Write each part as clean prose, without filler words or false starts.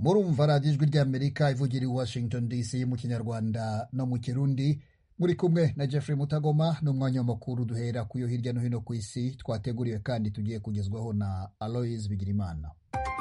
murumva radiyo ijwi ry'Amerika ivugira i Washington DC mu kinyarwanda no mu kirundi, muri kumwe na Jeffrey Mutagoma n'umwanya w'amakuru duhera kuyo hirya no hino ku isi twateguriwe kandi tugiye kugezwaho na Aloys Bigirimana.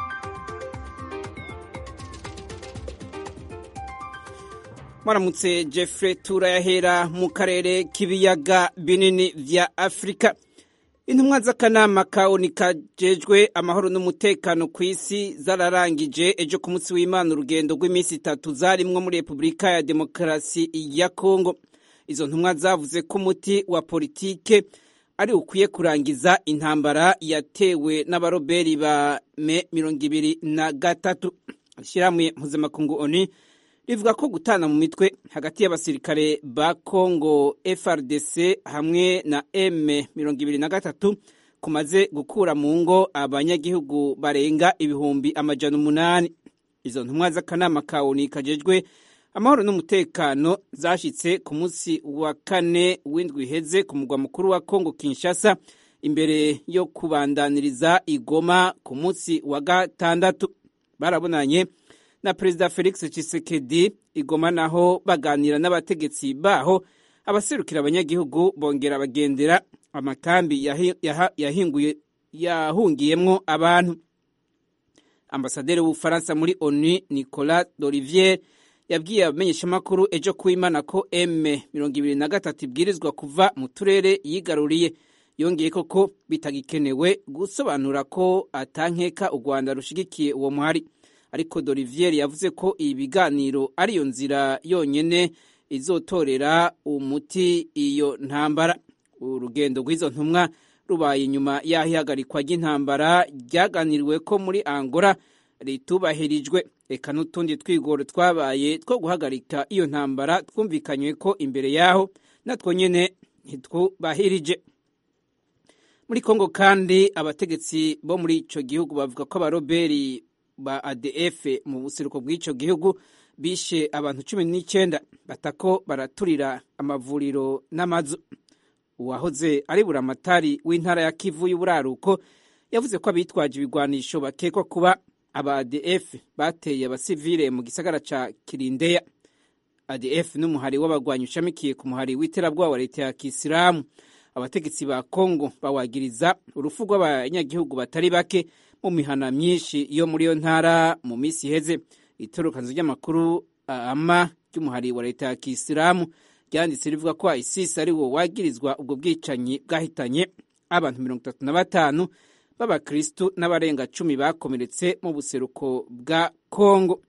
Mwaramutse Jeffrey, turayahera mu karere k'ibiyaga binini vya Afrika. Intumwa z'akanama ka ONU kajejwe amahoro n'umutekano ku isi zararangije ejo ku munsi w'Imana urugendo rw'iminsi 3 zarimwo muri Repubulika ya Demokarasi ya Kongo. Izo ntumwa zavuze ko umuti wa politike ari ukwiye kurangiza intambara yatewe n'abaroberi ba M23. Ishirahamwe mpuzamakungu ONU rivuga ko gutana mu mitwe hagati y'abasirikare ba Kongo FARDC hamwe na M23 kumaze gukura mu ngo abanyagihugu barenga ibihumbi 800. Izo ntumwa z'akanama ka ONU kajejwe amahoro n'umutekano zashitse ku munsi wa 4 w'indwi iheze ku mugwa mukuru wa Kongo Kinshasa, imbere yo kubandaniriza igoma ku munsi wa 6. Barabonanye na Perezida Felix Tshisekedi igoma, naho baganira n'abategetsi baho, abaserukira abanyagihugu bongera bagendera amakambi yahungiyemwo abantu. Ambasaderi w'Ubufaransa muri ONU Nicolas d'Olivier yabwiye abamenyeshamakuru ejo kuw'Imana ko M23 ibwirizwa kuva mu turere yigaruriye. Yongeye ko bitagikenewe gusobanura ko atankeka u Rwanda rushigikiye uwo muhari. Ariko d'Olivier yavuze ko ibiganiro ariyo nzira yonyene izotorera umuti iyo ntambara. Urugendo rw'izo ntumwa rubaye nyuma yahihagarikwa ry'intambara ryaganiriwe ko muri Angola ritubahirijwe. Eka n'utundi twigoro twabaye two guhagarika iyo ntambara twumvikanywe ko imbere yaho natwo nyene ntitwubahirije. Muri Kongo kandi abategetsi bo muri ico gihugu bavuga ko abaroberi ba ADF mu buseruko bw'ico gihugu bishe abantu 19 batako baraturira amavuriro n'amazu. Uwahoze ari buramatari w'intara ya Kivu y'uburaruko yavuze ko abitwaje ibigwanisho bakekwa kuba aba ADF bateye abasivile mu gisagara ca Kirindeya. ADF n'umuhari w'abagwanyi ushamikiye ku muhari w'iterabwoba wa leta ya Kisilamu. Abategetsi ba Kongo bawagiriza urufu rw'abanyagihugu batari bake mu mihana myinshi yo muri yo ntara mu misi iheze. Itorokanzo ry'amakuru ama ry'umuhari wa leta ya Kisilamu ryanditse rivuga ko ISIS ari wo wagirizwa ubwo bwicanyi bwahitanye abantu 35 b'abakristo n'abarenga 10 bakomeretse mu buseruko bwa Kongo.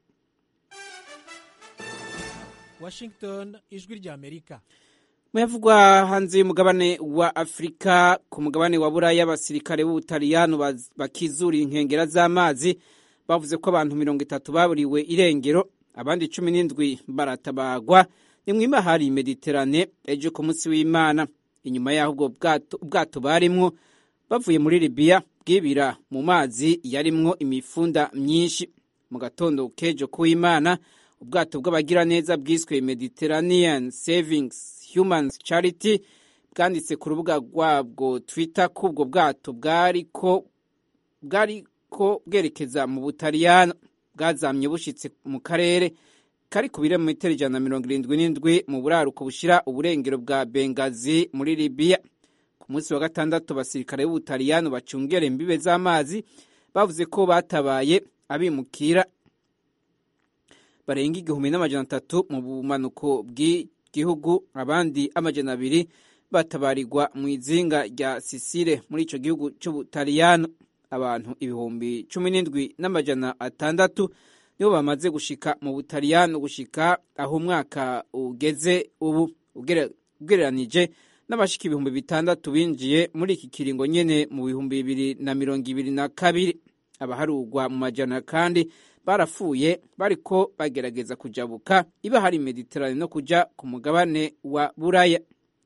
Washington, ijwi ry'Amerika. Muyavugwa hanze y'umugabane wa Afrika, ku mugabane wa Buraya abasirikare b'Ubutaliyano bakizura inkengera z'amazi bavuze ko abantu 30 baburiwe irengero, abandi 17 baratabagwa ni mw'ibahari Mediterane ejo ku munsi w'Imana. Inyuma yaho ubwo ubwato barimwo bavuye muri Libya bwibira mu mazi yarimwo imifunda myinshi. Mu gatondo kejo kuw'Imana ubwato bw'abagira neza bwiswe Mediterranean Savings Human Charity bwanditse ku rubuga rwabwo Twitter ko ubwo bwato bwariko bwerekeza mu Butaliyano, bwazamye bushitse mu karere kari ku birometero 177 mu buraruko bushira uburengero bwa Benghazi muri Libya. Ku munsi wa 6 abasirikare b'Ubutaliyano bacungera imbibe z'amazi bavuze ko batabaye abimukira barenga 1300 mu bumanuko bw'igihugu, abandi 200 batabarirwa mu izinga rya Sicile muri ico gihugu c'Ubutaliyano. Abantu 17,600 nibo bamaze gushika mu Butaliyano gushika aho umwaka ugeze ubu, ugereranije n'abashika 6,000 binjiye muri iki kiringo nyene mu 2022. Abaharugwa mu majana kandi barapfuye bariko bagerageza kujabuka ibahari Mediterane no kuja ku mugabane wa Buraya.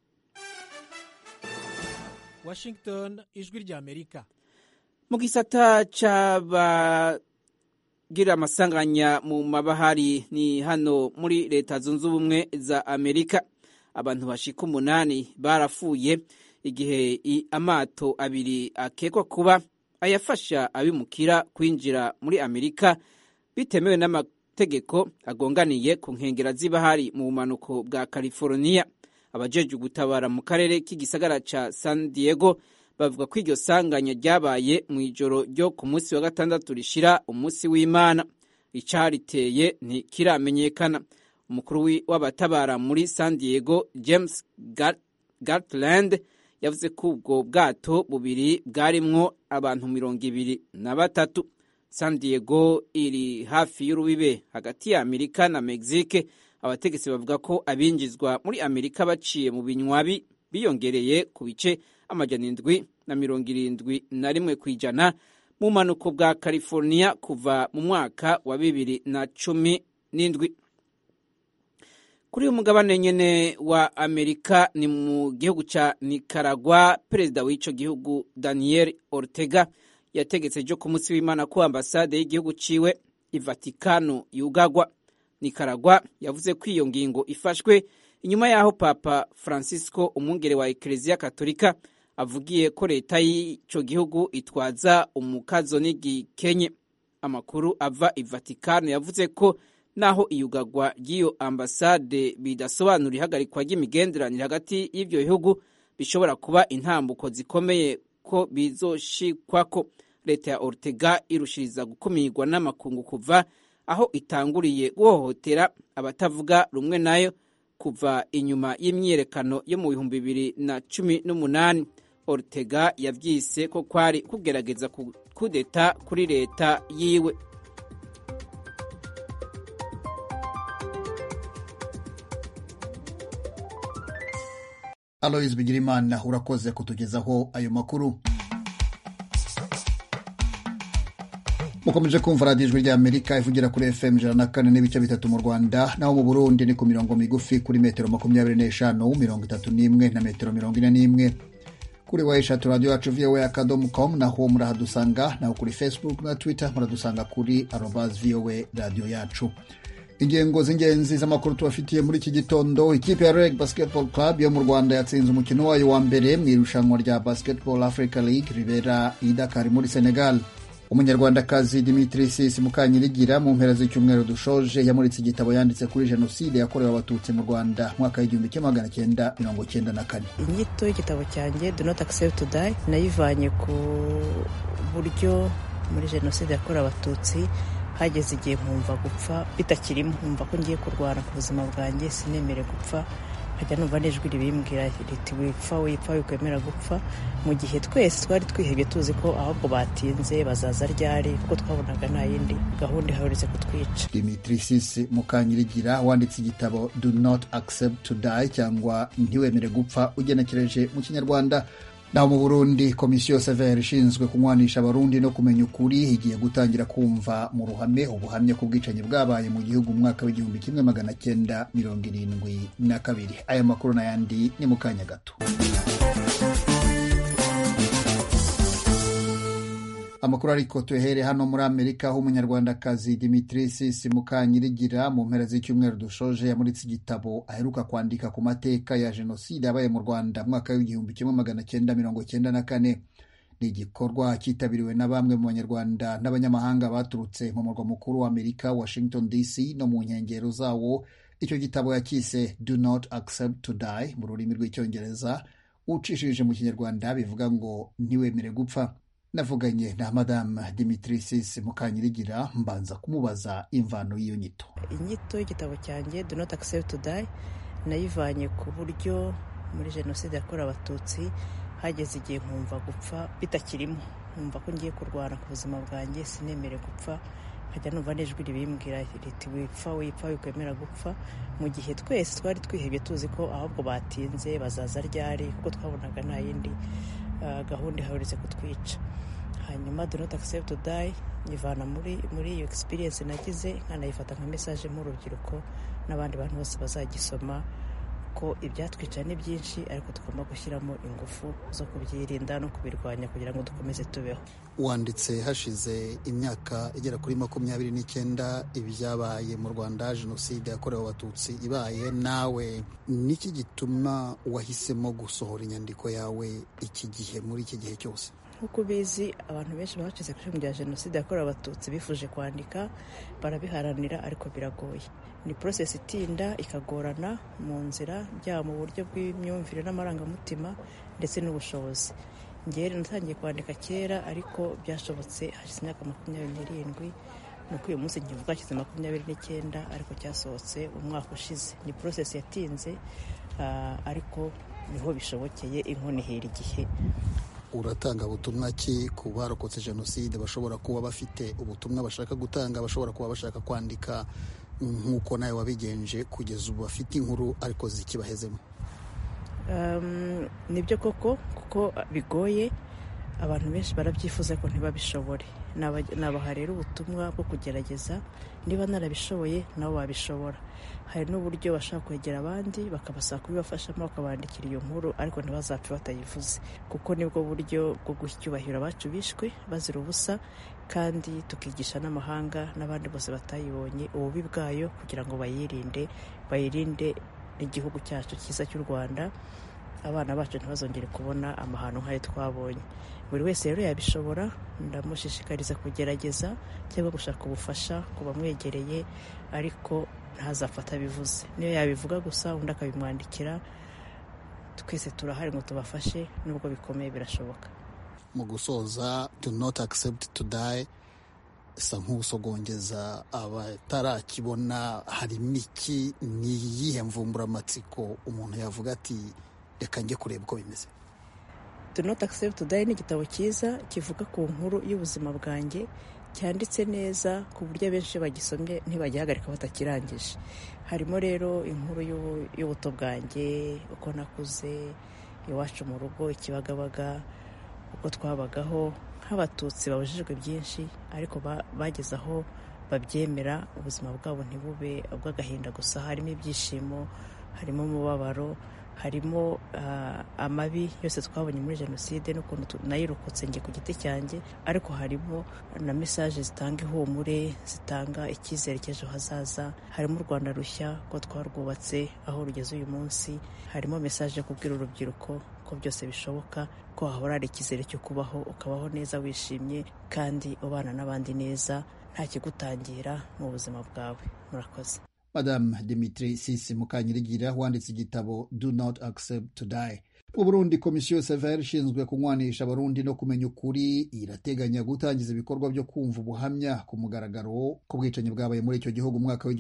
Washington, ijwi ry'Amerika. Mu gisata c'abagira amasanganya mu mabahari ni hano muri Leta Zunze Ubumwe za Amerika, abantu bashika 8 barapfuye igihe amato abiri akekwa kuba ayafasha abimukira kwinjira muri Amerika bitemewe n'amategeko agonganiye ku nkengera z'ibahari mu bumanuko bwa California. Abajejwe gutabara mu karere k'igisagara ca San Diego bavuga ko iryo sanganya ryabaye mu ijoro ryo ku munsi wa gatandatu rishira umunsi w'Imana. Icariteye ntikiramenyekana. Umukuru w'abatabara muri San Diego James Gartland yavuze ko ubwo bwato bubiri bwarimwo abantu 23. San Diego iri hafi y'urubibe hagati ya Amerika na Mexique. Abategetsi bavuga ko abinjizwa muri Amerika baciye mu binywabi biyongereye ku bice 771 kw'ijana mu manuko bwa California kuva mu mwaka wa 2017. Kuri umugabane nyene wa Amerika ni mu gihugu ca Nicaragua, perezida w'ico gihugu Daniel Ortega yategetse ejo ku munsi w'Imana ko ambasade y'igihugu ciwe i Vatikano yugagwa. Nicaragua yavuze ko iyo ngingo ifashwe inyuma yaho Papa Francisco umwungere wa Eklezia Katolika avugiye ko leta y'ico gihugu itwaza umukazo n'igikenye. Amakuru ava i Vatikano yavuze ko naho iyugagwa ry'iyo ambasade bidasobanura ihagarikwa ry'imigenderanire hagati y'ivyo bihugu, bishobora kuba intambuko zikomeye ko bizoshikwako. Leta ya Ortega irushiriza gukumirwa n'amakungu kuva aho itanguriye guhohotera abatavuga rumwe nayo kuva inyuma y'imyiyerekano yo mu 2018. Ortega yavyise ko kwari kugerageza kudeta kuri leta yiwe. Aloys Bigirimana urakoze kutugezaho ayo makuru. Mukomeje kumva radiyo Ijwi ry'Amerika ivugira kuri FM 104.3 mu Rwanda, naho mu Burundi ni ku mirongo migufi kuri metero 25, 31 na metero 41. Kuri website radio yacu voa.com naho murahadusanga, naho kuri Facebook na Twitter muradusanga kuri @voa radio yacu. Ingengo z'ingenzi z'amakuru tubafitiye muri iki gitondo: ikipe ya Reg Basketball Club yo mu Rwanda yatsinze umukino wayo wa mbere mu irushanwa rya Basketball Africa League ribera i Dakar muri Senegal. Umunyarwandakazi Dimitri Sisi Mukanyirigira mu mpera z'icyumweru dushoje yamuritse igitabo yanditse kuri jenoside yakorewe abatutsi mu Rwanda mwaka w'1994. Inyito y'igitabo cyanjye Do Not Accept to Die nayivanye ku buryo muri jenoside yakorewe abatutsi hageze igihe nkumva gupfa bitakirimo, nkumva ko ngiye kurwana ku buzima bwanjye, sinemere gupfa, nkajya numva n'ijwi ribimbwira riti wipfa wikwemera gupfa, mu gihe twese twari twihebye tuzi ko ahubwo batinze bazaza ryari, kuko twabonaga nta yindi gahunda ihaherutse kutwica. Dimitri Sisi Mukanyirigira wanditse igitabo Do Not Accept to Die cyangwa Ntiwemere gupfa ugenekereje mu Kinyarwanda. Naho mu Burundi, komisiyo severe ishinzwe kunywanisha abarundi no kumenya ukuri igiye gutangira kumva mu ruhame ubuhamya ku bwicanyi bwabaye mu gihugu mu mwaka w'1972. Aya makuru n'ayandi ni mu kanya gato. Amakuru ariko tuhere hano muri Amerika, aho umunyarwandakazi Dimitri Sisi Mukanyirigira mu mpera z'icyumweru dushoje yamuritse igitabo aheruka kwandika ku mateka ya jenoside yabaye mu Rwanda mwaka w'1994. Ni igikorwa cyitabiriwe na bamwe mu banyarwanda n'abanyamahanga baturutse mu murwa mukuru wa Amerika Washington DC no mu nkengero zawo. Icyo gitabo yakise Do Not Accept to Die mu rurimi rw'icyongereza, ucishije mu Kinyarwanda bivuga ngo ntiwemere gupfa. Navuganye na Madame Dimitri Sisi Mukanyirigira mbanza kumubaza imvano y'iyo nyito. Inyito y'igitabo cyanjye Do Not Accept to Die nayivanye ku buryo muri jenoside yakorewe abatutsi hageze igihe nkumva gupfa bitakirimo, nkumva ko ngiye kurwana ku buzima bwanjye, sinemere gupfa, nkajya numva n'ijwi ribimbwira riti wipfa wikwemera gupfa, mu gihe twese twari twihebye tuzi ko ahubwo batinze bazaza ryari, kuko twabonaga nta yindi gahunda ihaherutse kutwica. Hanyuma Do Not Accept to Die nyivana muri iyo experience nagize, nkanayifata nka message mu rubyiruko n'abandi bantu bose bazagisoma, ko ibyatwica ni byinshi ariko tugomba gushyiramo ingufu zo kubyirinda no kubirwanya kugira ngo dukomeze tubeho. Wanditse hashize imyaka igera kuri 29 ibyabaye mu Rwanda, jenoside yakorewe abatutsi ibaye. Nawe niki gituma wahisemo gusohora inyandiko yawe iki gihe, muri iki gihe cyose? nk'uko ubizi abantu benshi bacitse ku icumu rya jenoside yakorewe abatutsi bifuje kwandika barabiharanira ariko biragoye. Ni process itinda ikagorana mu nzira byaba mu buryo bw'imyumvire n'amarangamutima ndetse n'ubushobozi. Njyewe natangiye kwandika kera ariko byashobotse hashize imyaka 27 nuko uyu munsi nkivuga hashize 29 ariko cyasohotse umwaka ushize. Ni process yatinze ariko niho bishobokeye inkoni hera igihe. Uratanga ubutumwa ki ku barokotse jenoside bashobora kuba bafite ubutumwa bashaka gutanga, bashobora kuba bashaka kwandika nk'uko nawe wabigenje kugeza ubu bafite inkuru ariko zikibahezemo? Nibyo koko kuko bigoye, abantu benshi barabyifuza ko ntibabishobore. Nabaha rero ubutumwa bwo kugerageza, niba narabishoboye nabo babishobora. Hari n'uburyo bashaka kwegera abandi bakabasaba kubibafashamo bakabandikira iyo nkuru ariko ntibazapfe batayivuze, kuko nibwo buryo bwo guha icyubahiro abacu bishwe bazira ubusa, kandi tukigisha n'amahanga n'abandi bose batayibonye ububi bwayo kugira ngo bayirinde igihugu cyacu cyiza cy'u Rwanda, abana bacu ntibazongere kubona amahano nk'ayo twabonye. Buri wese rero yabishobora, ndamushishikariza kugerageza cyangwa gushaka ubufasha ku bamwegereye ariko ntazafata bivuze. Niyo yabivuga gusa undi akabimwandikira, twese turahari ngo tubafashe, nubwo bikomeye birashoboka. Mu gusoza, do not accept to die sa nk'usogongeza abatarakibona, harimo iki? Ni iyihe mvumburamatsiko umuntu yavuga ati reka njye kureba uko bimeze? Do not accept to die ni igitabo cyiza kivuga ku nkuru y'ubuzima bwanjye, cyanditse neza ku buryo benshi bagisomye ntibagihagarika batakirangije. Harimo rero inkuru y'ubuto bwanjye, uko nakuze iwacu mu rugo Ikibagabaga, uko twabagaho nk'abatutsi babujijwe byinshi ariko bageze aho babyemera, ubuzima bwabo ntibube ubw'agahinda gusa. Harimo ibyishimo, harimo umubabaro, harimo amabi yose twabonye muri jenoside n'ukuntu nayirokotse njye ku giti cyanjye, ariko harimo na message zitanga ihumure, zitanga icyizere cy'ejo hazaza. Harimo u Rwanda rushya ko twarwubatse aho rugeze uyu munsi. Harimo message yo kubwira urubyiruko ko byose bishoboka, ko hahora ari icyizere cyo kubaho, ukabaho neza wishimye kandi ubana n'abandi neza, nta kigutangira mu buzima bwawe. Murakoze. Madame Dimitri Sisi Mukanyirigira wanditse igitabo Do Not Accept to Die. Mu Burundi, Komisiyo Severe ishinzwe kunywanisha Abarundi no kumenya ukuri irateganya gutangiza ibikorwa byo kumva ubuhamya ku mugaragaro ku bwicanyi bwabaye muri icyo gihugu mu mwaka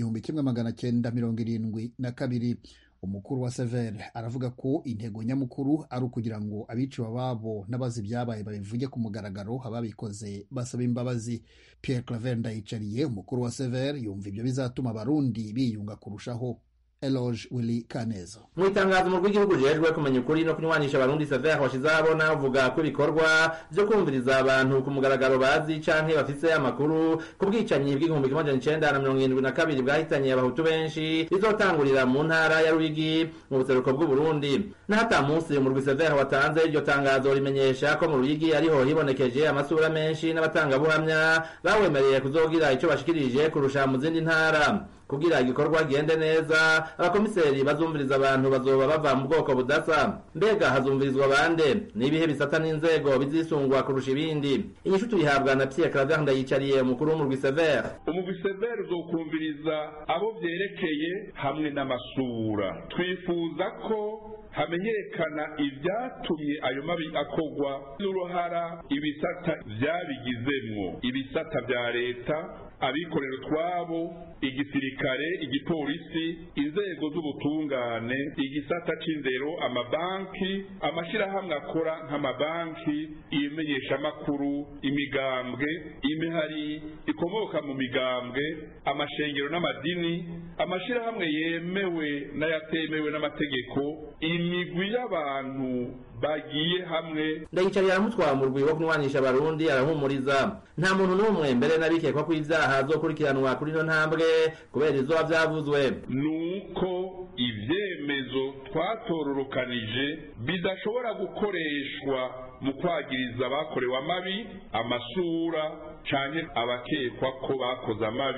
w'1972. Umukuru wa Severe aravuga ko intego nyamukuru ari ukugira ngo abiciwe ababo n'abazi ibyabaye babivuge ku mugaragaro, ababikoze basaba imbabazi. Pierre Claver Ndayicariye, umukuru wa Severe, yumva ibyo bizatuma Abarundi biyunga kurushaho. Eloge Willy Kaneza. Mu itangazo mu rw'igihugu jejwe kumenya ukuri no kunywanisha Abarundi Severe washize abona avuga ko ibikorwa byo kumviriza abantu ku mugaragaro bazi canke bafise amakuru ku bwicanyi bw'1972 bwahitanye abahutu benshi bizotangurira mu ntara ya Ruyigi mu buseruko bw'u Burundi. N'ahata munsi mu rw'i Severe watanze iryo tangazo rimenyesha ko mu Ruyigi ariho hibonekeje amasura menshi n'abatanga buhamya bawemereye kuzogira ico bashikirije kurusha mu zindi ntara. Kugira igikorwa gende neza, abakomiseri bazumviriza abantu bazoba bava mu bwoko budasa. Mbega hazumvirizwa bande? Nibihe bisata n'inzego bizisungwa kurusha ibindi? Inyishu tuyihabwa na Pierre Claver Ndayicariye, umukuru w'umurwi Severe. Umurwi Severe uzokumviriza abo byerekeye hamwe n'amasura. Twifuza ko hamenyekana ibyatumye ayo mabi akogwa n'uruhara ibisata byabigizemwo, ibisata bya leta, abikorera twabo, igisirikare, igipolisi, inzego z'ubutungane, igisata c'indero, amabanki, amashirahamwe akora nk'amabanki, imenyeshamakuru, imigambwe, imihari ikomoka mu migambwe, amashengero n'amadini, amashirahamwe yemewe n'ayatemewe n'amategeko, imigwi y'abantu bagiye hamwe. Ndayicariye aramutwara mu rwibo kunywanisha Abarundi, arahumuriza nta muntu n'umwe mbere n'abikekwa ko ivyaha azokurikiranwa kuri no ntambwe kubera izoba vyavuzwe. Nuko ivyemezo twatororokanije bidashobora gukoreshwa mu kwagiriza abakorewe amabi, amasura canke abakekwa ko bakoze amabi.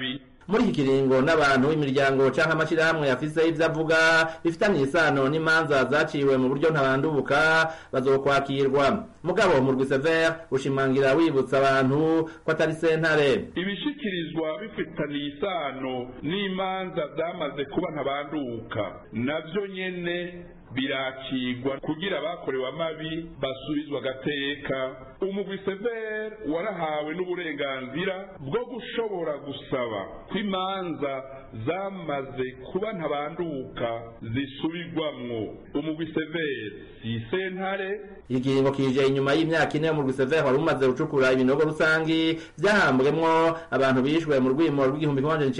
muri iki kiringo n'abantu imiryango canke amashirahamwe yafise ivyo avuga bifitanye isano n'imanza zaciwe mu buryo ntabandubuka bazokwakirwa. Mugabo mu rwi Sever ushimangira wibutsa abantu ko atari sentare. Ibishikirizwa bifitaniye isano n'imanza zamaze kuba ntabanduka navyo nyene birakigwa kugira abakorewe amabi basubizwa agateka. Umugwi Sever warahawe n'uburenganzira bwo gushobora gusaba ko imanza zamaze kuba ntabanduka zisubirwamwo. Umugwi Sever si sentare. Ikiringo kije inyuma y'imyaka 4 umugwi Sever wari umaze gucukura ibinogo rusangi vyahambwemwo abantu bishwe mu rwimo rw'igihumbi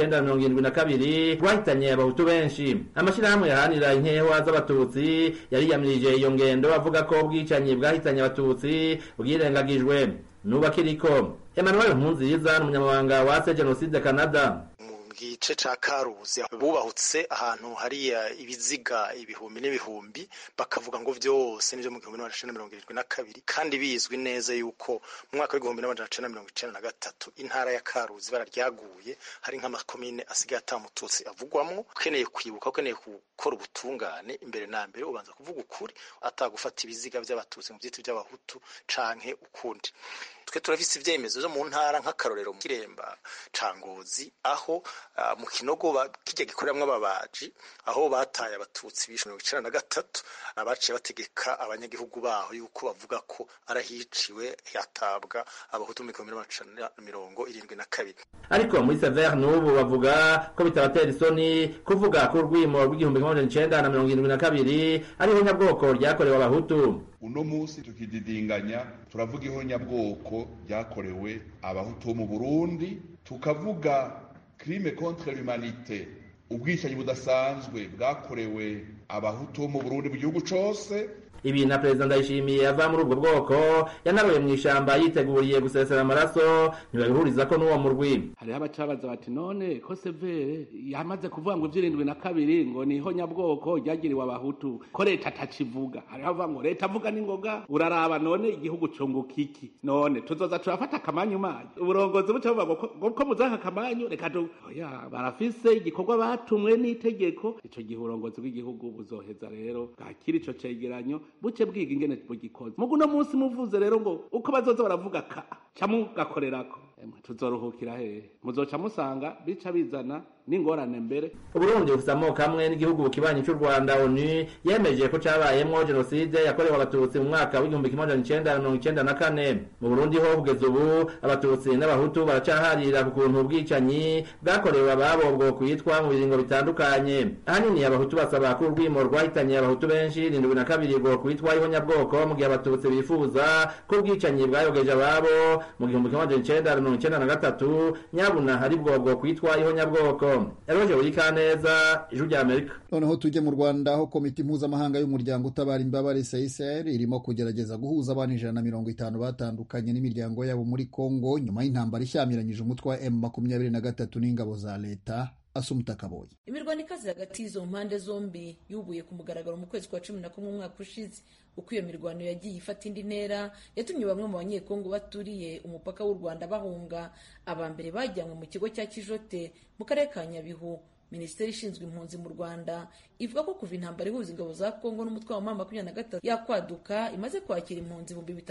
1972 rwahitanye abahutu benshi. Amashirahamwe yahanira inkewa z'abatutsi yariyamirije iyo ngendo avuga ko ubwicanyi bwahitanye abatutsi bwirengagijwe. Nuba kiriko Emmanuel Nkunziza n'umunyamabanga wa Genocide Canada. Gice ca Karuzi bubahutse ahantu hari ibiziga ibihumbi n'ibihumbi bakavuga ngo vyose n'ivyo mu 1972 kandi bizwi neza yuko mu mwaka wa 1993 intara ya Karuzi bararyaguye hari nk'amakomine asigaye atamututsi avugwamwo. Ukeneye kwibuka, ukeneye gukora ubutungane imbere na mbere ubanza kuvuga ukuri atagufata ibiziga by'abatutsi mu byitwa by'abahutu canke ukundi. Twe turafise ivyemezo zo mu ntara nk'akarorero mu Kiremba Cangozi aho mu Kinogo kijya gikoreramwe ababaji aho bataye abatutsi bishwe 1993 abaciye bategeka abanyagihugu baho yuko bavuga ko arahiciwe yatabwa abahutu mu 1972. Ariko muri Sever n'ubu bavuga ko bitabatera isoni kuvuga ko urwimo rw'igihumbi 1972 ariho nyabwoko ryakorewe abahutu. Uno munsi tukididinganya turavuga ihonyabwoko ryakorewe abahutu mu Burundi, tukavuga crime contre l'humanité, ubwicanyi budasanzwe bwakorewe abahutu mu Burundi mu gihugu cose. Ibi na President Ndayishimiye ava muri ubwo bwoko yanaroye mu ishamba yiteguriye gusesera amaraso ntibabihuriza ko n'uwo murwi. Hariho abacabaza bati none ko Sever yamaze kuvuga ngo 72 ngo niho nyabwoko ryagiriwe abahutu ko leta atakivuga. Hariho avuga ngo leta avuga n'ingoga uraraba none igihugu conguka iki none tuzoza turafata akamanyu manyu uburongozi buca buvuga ngo ko muzanka akamanyu reka oya barafise igikorwa batumwe n'itegeko ico gihe uburongozi bw'igihugu buzoheza rero bwakira ico cegeranyo buce bwiga ingene bugikoze. Mugu no munsi muvuze rero ngo uko bazoza baravuga ka camugakorerako tuzoruhukira hehe muzoca musanga bica bizana n'ingorane mbere. Uburundi bufite amoko amwe n'igihugu kibanyi cy'u Rwanda. ONU yemeje ko cabayemwo genocide yakorewe abatutsi mu mwaka w'igihumbi 1994. Mu Burundi ho kugeza ubu abatutsi n'abahutu baracaharira ku kuntu ubwicanyi bwakorewe ababo bwo kwitwa mu biringo bitandukanye. Ahanini abahutu basaba ko urwimo rwahitanye abahutu benshi 72 bwo kwitwa ihonyabwoko mu gihe abatutsi bifuza ko ubwicanyi bwayogeje ababo mu 1993 nyabuna hari bwo kwitwa ihonyabwoko. Eroje Urikaneza, Ijwi rya Amerika. Noneho tujye mu Rwanda aho komite mpuzamahanga y'umuryango utabara imbabare CICR irimo kugerageza guhuza abantu 150 batandukanye n'imiryango yabo muri Kongo nyuma y'intambara ishyamiranyije umutwe wa M23 n'ingabo za leta. Asumutakaboye. Imirwano ikaze hagati y'izo mpande zombi yubuye ku mugaragaro mu kwezi kwa 11 umwaka ushize. Uko iyo mirwano yagiye ifata indi ntera yatumye bamwe mu banyekongo baturiye umupaka w'u Rwanda bahunga. Abambere bajyanywe mu kigo cya Kijote mu karere ka Nyabihu. Minisiteri ishinzwe impunzi mu Rwanda ivuga ko kuva intambara ihuza ingabo za Kongo n'umutwe wa M23 yakwaduka imaze kwakira impunzi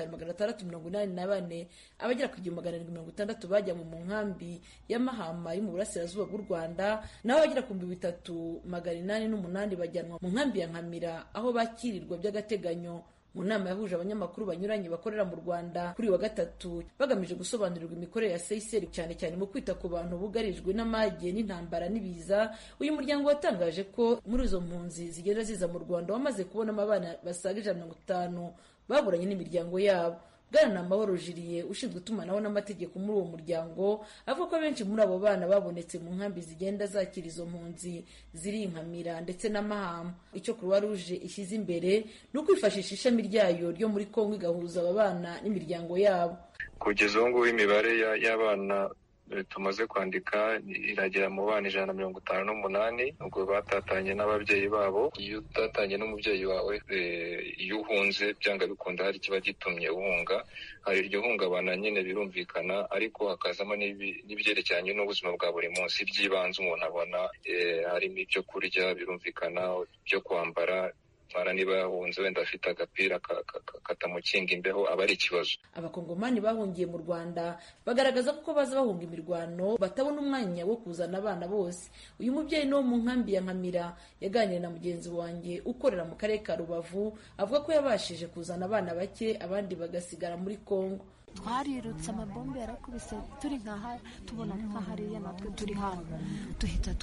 5684 abagera ku 760 bajya mu nkambi ya Mahama yo mu burasirazuba bw'u Rwanda naho abagera ku 3808 bajyanwa mu nkambi ya Nkamira aho bakirirwa by'agateganyo. Mu nama yahuje abanyamakuru banyuranye bakorera mu Rwanda kuri wa gatatu bagamije gusobanurirwa imikorere ya CICR cyane cyane mu kwita ku bantu bugarijwe n'amage n'intambara n'ibiza. Uyu muryango watangaje ko muri izo mpunzi zigenda ziza mu Rwanda wamaze kubonamo abana basaga 150 baburanye n'imiryango yabo. Bwana Amahoro Jiriye ushinzwe itumanaho n'amategeko muri uwo muryango avuga ko benshi muri abo bana babonetse mu nkambi zigenda zakira izo mpunzi ziri Nkamira ndetse na Mahama. Icyo Croix Rouge ishyize imbere ni ukwifashisha ishami ryayo ryo muri Kongo igahuza aba bana n'imiryango yabo. Kugeza ubu ngubu imibare y'abana tumaze kwandika iragera mu bana 158 ubwo batatanye n'ababyeyi babo. Iyo utatanye n'umubyeyi wawe iyo uhunze byanga bikunda hari kiba gitumye uhunga, hari iryo hungabana nyine birumvikana, ariko hakazamo n'ibyerekeranye n'ubuzima bwa buri munsi by'ibanze umuntu abona, harimo ibyo kurya birumvikana, byo kwambara, mara niba yahunze wenda afite agapira katamukinga imbeho aba ari ikibazo. Abakongomani bahungiye mu Rwanda bagaragaza ko baza bahunga imirwano batabona umwanya wo kuzana abana bose. Uyu mubyeyi no mu nkambi ya Nkamira yaganiriye na mugenzi wanjye ukorera mu karere ka Rubavu, avuga ko yabashije kuzana abana bake abandi bagasigara muri Kongo. Twarirutse amabombe yarakubise turi nkaha tubona nkahariya natwe turi hano duhita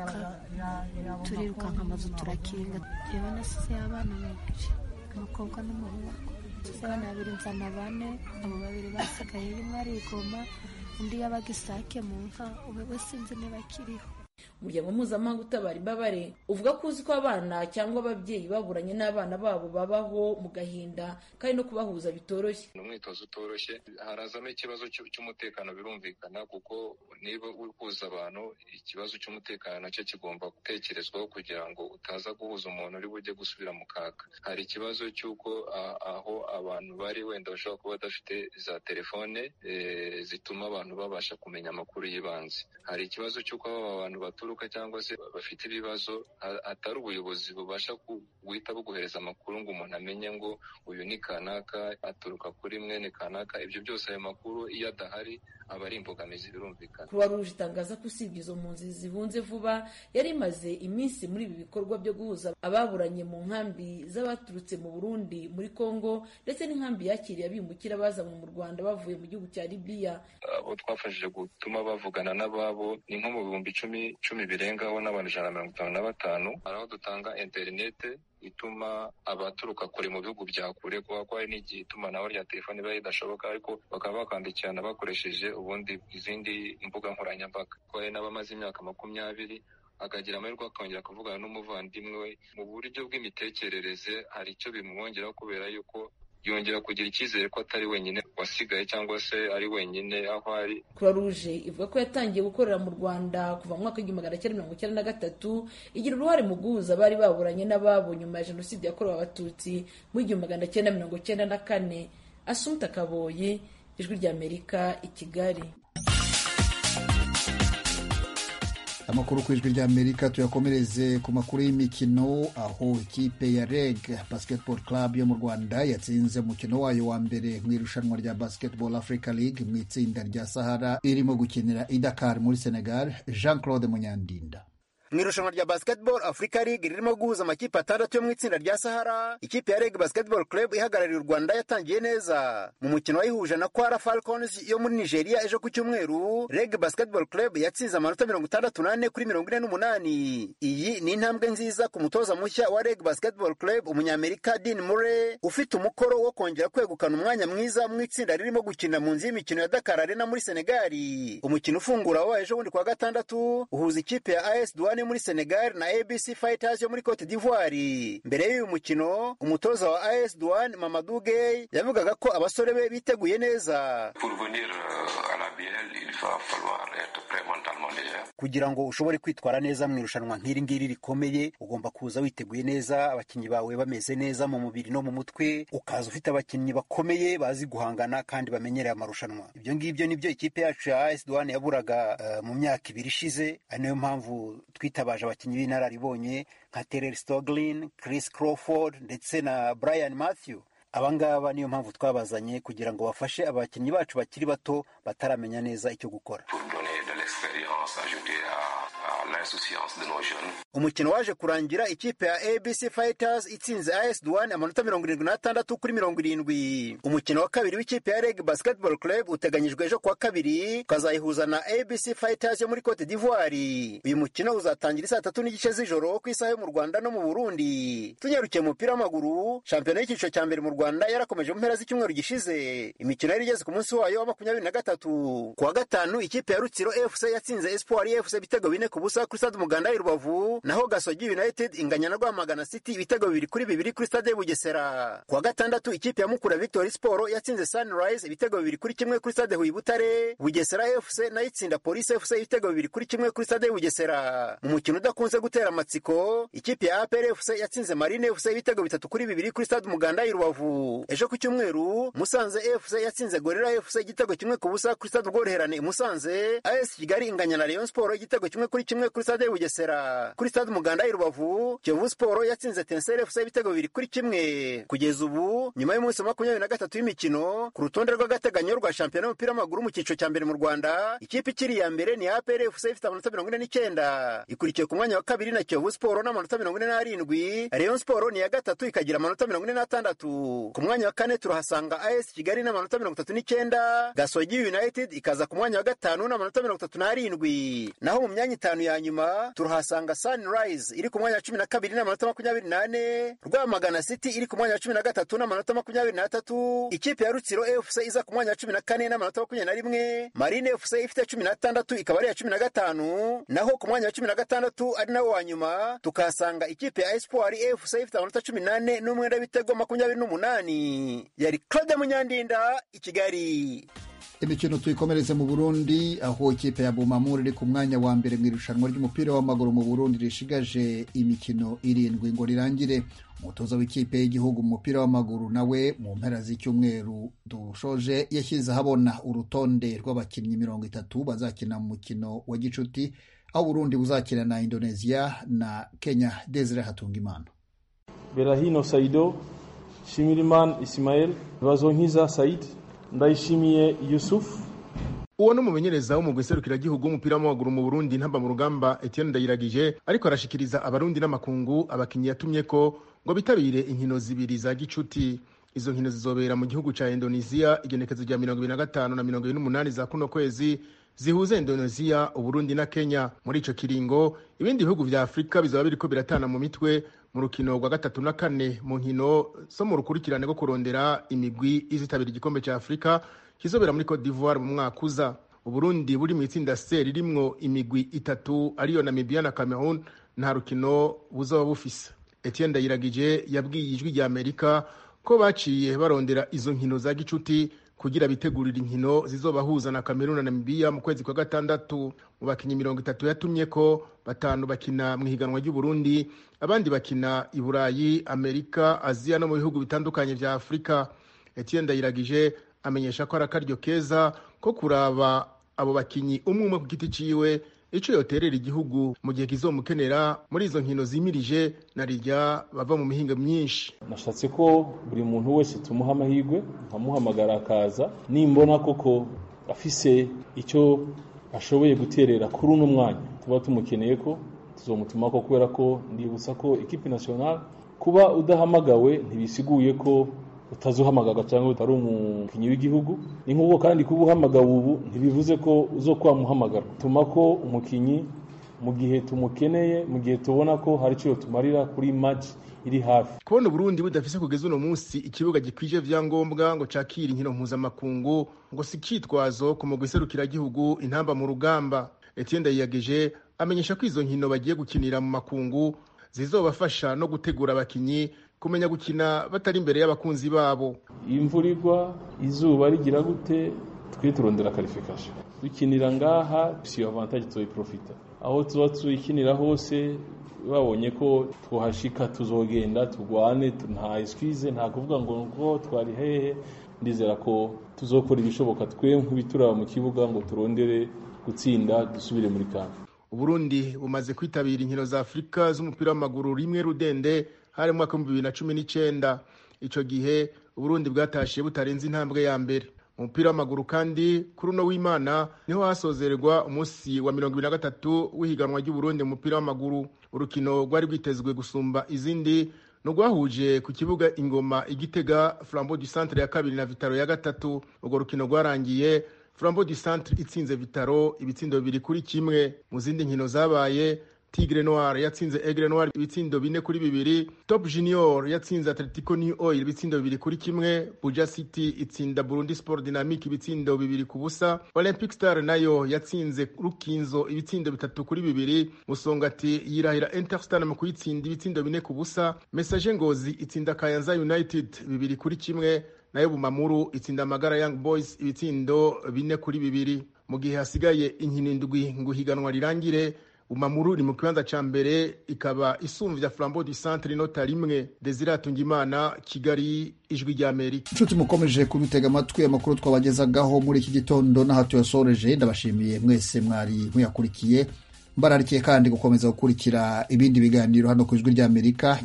turiruka nk'amazu turakinga. Yewe nasize abana benshi, umukobwa n'umuhungu, abana babiri nzana bane, abo babiri basigaye, rimwe arigoma undi yabaga isake mu nka, ubu sinzi niba akiriho. Umuryango mpuzamahanga utabara imbabare uvuga ko uzi ko abana cyangwa ababyeyi baburanye n'abana babo babaho mu gahinda kandi no kubahuza bitoroshye. Ni umwitozo utoroshye, harazamo ikibazo cy'umutekano birumvikana, kuko niba uhuza abantu ikibazo cy'umutekano nacyo kigomba gutekerezwaho kugira ngo utaza guhuza umuntu uri bujye gusubira mu kaga. Hari ikibazo cy'uko aho abantu bari wenda bashobora kuba badafite za telefone zituma abantu babasha kumenya amakuru y'ibanze. Hari ikibazo cy'uko abantu baturuka cyangwa se bafite ibibazo atari ubuyobozi bubasha guhita buguhereza amakuru ngo umuntu amenye ngo uyu ni kanaka aturuka kuri mwene kanaka. Ibyo byose ayo makuru iyo adahari aba ari imbogamizi birumvikana. Croix Rouge itangaza ko usibye izo mpunzi zihunze vuba yari imaze iminsi muri ibi bikorwa byo guhuza ababuranye mu nkambi z'abaturutse mu Burundi, muri Kongo ndetse n'inkambi yakiriye abimukira bazanywe mu Rwanda bavuye mu gihugu cya Libya. Abo twafashije gutuma bavugana n'ababo ni nko mu bihumbi icumi birengaho n'abantu 155. Hari aho dutanga interinete ituma abaturuka kure mu bihugu bya kure, kuba ko hari n'igihe itumanaho rya telefoni biba ridashoboka, ariko bakaba bakandikirana bakoresheje ubundi izindi mbuga nkoranyambaga. Ko hari n'abamaze imyaka 20 akagira amahirwe akongera kuvugana n'umuvandimwe we mu buryo bw'imitekerereze, hari icyo bimwongeraho kubera yuko yongera kugira icyizere ko atari wenyine wasigaye cyangwa se ari wenyine aho ari. Croix Rouge ivuga ko yatangiye gukorera mu Rwanda kuva mu mwaka w'1993, igira uruhare mu guhuza abari baburanye n'ababo nyuma ya Jenoside yakorewe Abatutsi mu 1994. Assumpta Kaboye, Ijwi ry'Amerika, i Kigali. Amakuru ku Ijwi ry'Amerika tuyakomereze ku makuru y'imikino, aho ikipe ya REG Basketball Club yo mu Rwanda yatsinze umukino wayo wa mbere mu irushanwa rya Basketball Africa League mu itsinda rya Sahara irimo gukinira i Dakar muri Senegal. Jean-Claude Munyandinda. Mu irushanwa rya Basketball Africa League ririmo guhuza amakipe 6 yo mu itsinda rya Sahara, ikipe ya REG Basketball Club ihagarariye u Rwanda yatangiye neza. Mu mukino wayihuje na Kwara Falcons yo muri Nigeria ejo ku cyumweru, REG Basketball Club yatsinze amanota 68 kuri 48. Iyi ni intambwe nziza ku mutoza mushya wa REG Basketball Club, umunyamerika Dean Murray, ufite umukoro wo kongera kwegukana umwanya mwiza mu itsinda ririmo gukina mu nzi y'imikino ya Dakar Arena muri Senegal. Umukino ufungura wa ejo bundi kwa gatandatu uhuza ikipe ya AS Douane muri Senegal na ABC Fighters yo muri Cote d'Ivoire. Mbere y'uyu mukino, umutoza wa AS Douane Mamadou Gueye yavugaga ko abasore be biteguye neza. Pour venir à la BL, il va falloir être prêt mentalement déjà. Kugira ngo ushobore kwitwara neza mu irushanwa nk'iri ngiri rikomeye, ugomba kuza witeguye neza, abakinnyi bawe bameze neza mu mubiri no mu mutwe, ukaza ufite abakinnyi bakomeye bazi guhangana kandi bamenyereye amarushanwa. Ibyo ngibyo nibyo ikipe yacu ya AS Douane yaburaga mu myaka 2 ishize, ari nayo mpamvu twitabaje abakinnyi b'inararibonye nka Terrell Stoglin, Chris Crawford ndetse na Brian Matthew. Abangaba niyo mpamvu twabazanye kugira ngo bafashe abakinnyi bacu bakiri bato bataramenya neza icyo gukora. Umukino waje kurangira ikipe ya ABC Fighters itsinze AS Douane amanota 76 kuri 70. Umukino wa kabiri w'ikipe ya REG Basketball Club uteganyijwe ejo kwa kabiri, kazayihuza na ABC Fighters yo muri Cote d'Ivoire. Uyu mukino uzatangira 3:30 z'ijoro ku isaha yo mu Rwanda no mu Burundi. Tunyarukiye mu mupira w'amaguru, shampiyona y'icyiciro cya mbere mu Rwanda yarakomeje mu mpera z'icyumweru gishize. Imikino yari igeze ku munsi wayo wa 23. Kuwa gatanu ikipe ya Rutsiro FC yatsinze Espoir FC ibitego 4-0 kuri stade Umuganda i Rubavu, naho Gasogi United inganya na Rwamagana City ibitego 2-2 kuri stade Bugesera. Kuwa gatandatu ikipe ya Mukura Victory Sport yatsinze Sunrise ibitego 2-1 kuri stade Huye Butare. Bugesera FC nayo itsinda Police FC ibitego 2-1 kuri stade Bugesera. Mu mukino udakunze gutera amatsiko, ikipe ya APR FC yatsinze Marine FC ibitego 3-2 kuri stade Umuganda i Rubavu. Ejo ku cyumweru Musanze FC yatsinze Gorilla FC igitego 1-0 kuri stade Rworoherane i Musanze. AS Kigali inganya na Rayon Sport igitego 1-1 kuri stade Bugesera. Kuri stade Umuganda i Rubavu, Kiyovu Sport yatsinze Tenseri FC ibitego 2-1. Kugeza ubu nyuma y'umunsi 23 w'imikino, ku rutonde rw'agateganyo rwa shampiyona y'umupira w'amaguru mu cyiciro cya mbere mu Rwanda, ikipe ikiri ya mbere ni APR FC ifite amanota 49, ikurikiye ku mwanya wa kabiri na Kiyovu Sport n'amanota 47. Rayon Sport ni ya gatatu ikagira amanota 46. Ku mwanya wa kane turahasanga AS Kigali n'amanota 39, Gasogi United ikaza ku mwanya wa gatanu n'amanota 37. Naho mu myanya itanu ya nyuma turahasanga Sunrise iri ku mwanya wa 12 n'amanota 28, Rwamagana City iri ku mwanya wa 13 n'amanota 23, ikipe ya Rutsiro FC iza ku mwanya wa 14 n'amanota 21, Marine FC ifite 16 ikaba ari ya 15. Naho ku mwanya wa 16 ari nawo wa nyuma tukahasanga ikipe ya Espoir FC ifite amanota 18 n'umwenda w'ibitego 28. Yari Claude Munyandinda i Kigali. Imikino tuyikomereze mu Burundi, aho ikipe ya Bumamuru iri ku mwanya wa mbere mu irushanwa ry'umupira w'amaguru mu Burundi rishigaje imikino 7 ngo rirangire. Umutoza w'ikipe y'igihugu mu mupira w'amaguru nawe mu mpera z'icyumweru dushoje yashyize ahabona urutonde rw'abakinnyi 30 bazakina mu mukino wa gicuti, aho Burundi buzakina na Indonesia na Kenya. Desire Hatungimana. Berahino Saido, Shimiriman Ismail, Bazonkiza Said, Ndayishimiye Yusuf. Uwo no mumenyereza wo mu guserukira gihugu umupira w'amaguru mu Burundi ntamba mu rugamba Etienne Ndayiragije ariko arashikiriza abarundi n'amakungu abakinyi yatumye ko ngo bitabire inkino zibiri za gicuti. Izo nkino zizobera mu gihugu ca Indonesia igenekezo rya 25 na 28 za kuno kwezi, zihuza Indonesia, Uburundi na Kenya. Muri ico kiringo ibindi bihugu vya Afrika bizaba biriko biratana mu mitwe mu rukino rwa 3 na 4 mu nkino zo mu rukurikirane rwo kurondera imigwi izitabira igikombe ca Afrika kizobera muri Cote d'Ivoire mu mwaka uza. Uburundi buri mu itsinda C ririmwo imigwi 3 ariyo Namibia na Cameroon, nta rukino buzoba bufise. Etienne Ndayiragije yabwiye ijwi rya Amerika ko baciye barondera izo nkino za gicuti kugira bitegurira inkino zizobahuza na Cameroon na Namibia mu kwezi kwa gatandatu. Mu bakinyi 30 yatumye ko 5 bakina mu higanwa ry'u Burundi, abandi bakina i Burayi, Amerika, Aziya no mu bihugu bitandukanye vya Afrika. Etienne Ndayiragije amenyesha ko arakaryo keza ko kuraba abo bakinyi umwe ku giti ciwe ico yoterera igihugu mu gihe kizomukenera muri izo nkino zimirije na rijya bava mu mihinga myinshi. Nashatse ko buri muntu wese tumuha amahirwe, nkamuhamagara akaza nimbona koko afise icyo ashoboye guterera kuri uno mwanya tuba tumukeneye ko tuzomutuma ko, kubera ko ndibutsa ko equipe nationale kuba udahamagawe ntibisiguye ko utazuhamagaga cyangwa utari umukinyi w'igihugu. Ni nk'uko kandi kuba uhamagawe ubu ntibivuze ko uzokwamuhamagara. Tuma ko umukinyi mu gihe tumukeneye, mu gihe tubona ko hari cyo tumarira kuri match iri hafi. Kubona Burundi budafise kugeza uno munsi ikibuga gikwije vyangombwa ngo cakira inkino mpuzamakungu ngo sikitwazo ku mugwi serukira gihugu intamba mu rugamba. Etienne Ndayiragije amenyesha ko izo nkino bagiye gukinira mu makungu zizobafasha no gutegura abakinyi kumenya gukina batari imbere y'abakunzi babo. Imvura igwa, izuba rigira gute, twe turondera qualification. Dukinira ngaha si avantage tuzoyiprofita. Aho tuba tuyikinira hose babonye ko twohashika tuzogenda tugwane, nta excuse, nta kuvuga ngo twari hehe. Ndizera ko tuzokora ibishoboka twe nk'ibituraba mu kibuga ngo turondere gutsinda dusubire muri kamp. Uburundi bumaze kwitabira inkino za Afrika z'umupira w'amaguru rimwe rudende hari mu mwaka wa 2019. Ico gihe Uburundi bwatashiye butarenze intambwe ya mbere. Umupira w'amaguru kandi kuri uno w'Imana niho hasozerwa umunsi wa 23 w'ihiganwa ry'u Burundi mu mupira w'amaguru. Urukino rwari rwitezwe gusumba izindi no gwahuje ku kibuga Ingoma Igitega Flambeau du Centre ya kabiri na Vitaro ya gatatu. Urwo rukino rwarangiye Flambeau du Centre itsinze Vitaro ibitsindo 2-1. Mu zindi nkino zabaye Tigre Noir yatsinze Aigle Noir ibitsindo 4-2, Top Junior yatsinze Atletico New Oil ibitsindo 2-1, Buja City itsinda Burundi Sport Dynamique ibitsindo 2-0, Olympic Star nayo yatsinze Rukinzo ibitsindo 3-2, Musongati yirahira Interstar mu kuyitsinda ibitsindo 4-0, Message Ngozi itsinda Kayanza United 2-1, nayo Bumamuru itsinda Magara Young Boys ibitsindo 4-2. Mu gihe hasigaye inkino indwi ngo higanwa rirangire, Bumamuru ni mu kibanza ca mbere ikaba isumvya Flambeau du Centre inota 1. Desire Tungimana, Kigali, Ijwi rya Amerika. Inshuti mukomeje kudutega amatwi amakuru twabagezagaho muri iki gitondo n'aha tuyasoreje. Ndabashimiye mwese mwari muyakurikiye, mbararikiye kandi gukomeza gukurikira ibindi biganiro hano ku Ijwi rya Amerika.